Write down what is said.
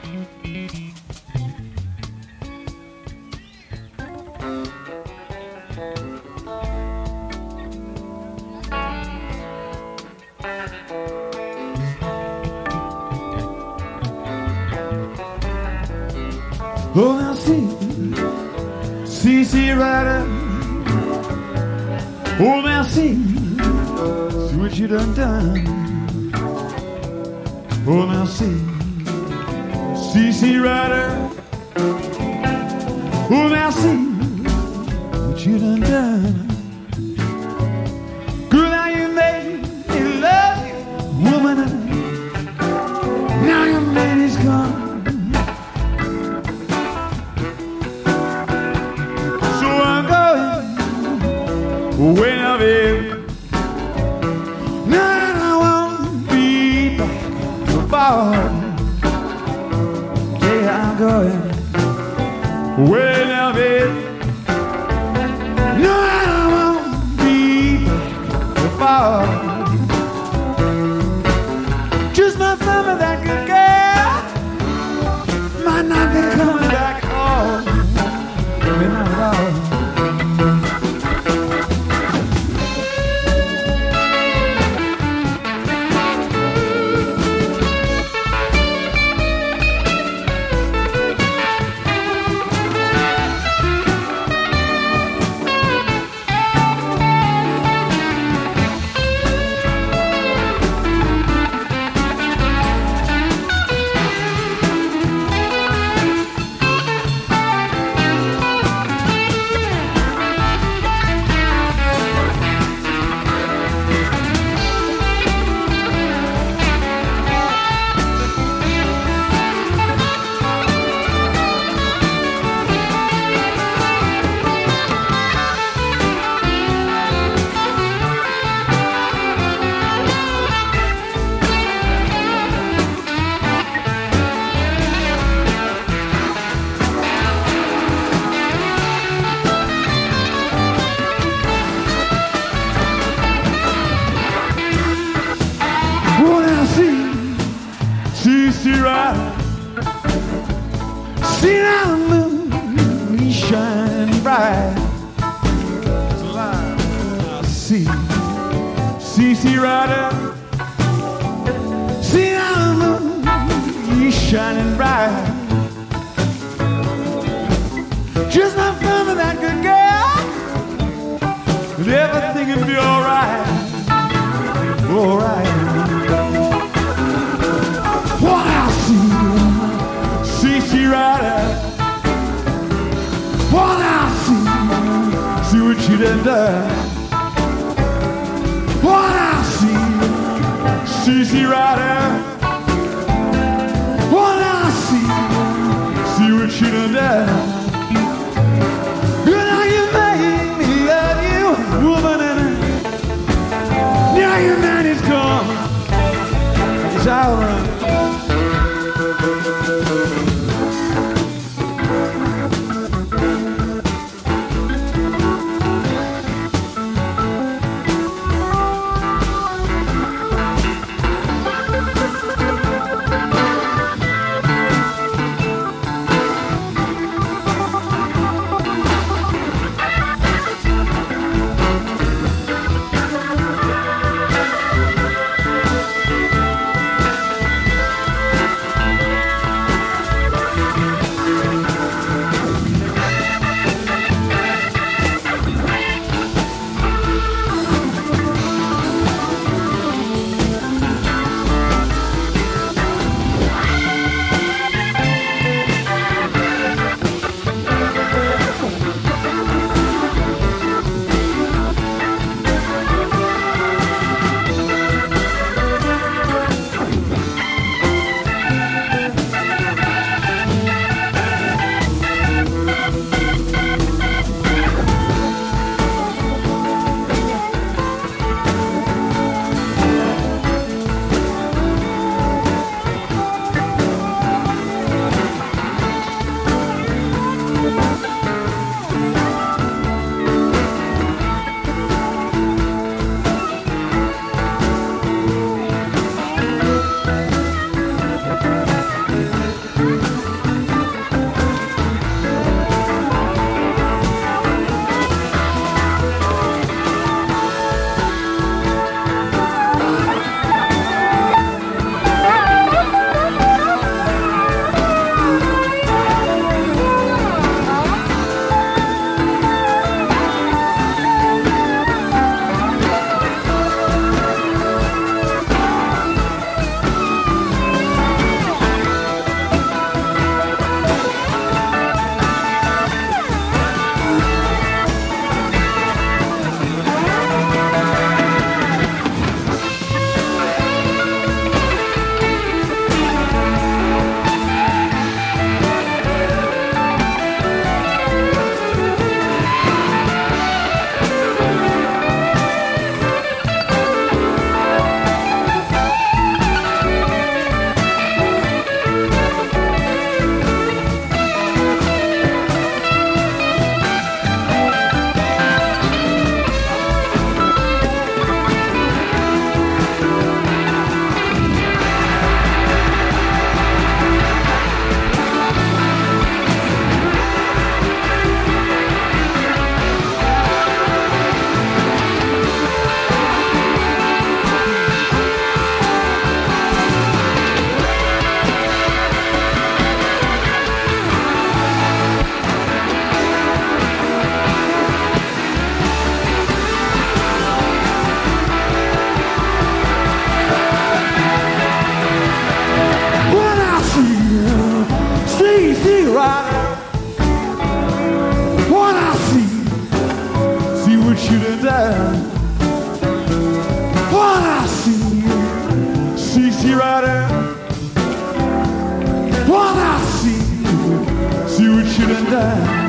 Oh, now see, Rider. Oh, now see what you done. Oh, now see Rider. Oh, now see what you done. Girl, now you made me love you, woman. Now your man is gone. When of it, now I won't be back so far. Yeah, I'm going. When of it, no, I won't be back so far. Just my summer, that good girl might not be coming back home. Maybe not at all. See right, see now the moon is shining bright. It's alive. See Rider. See now the moon is shining bright. Just not fun for that good girl. But everything will be alright. Alright. What I see Rider. What I see what you done. What I see Rider. What I see what you done. Now you made me love you, woman, and now your man is gone. It's alright. die.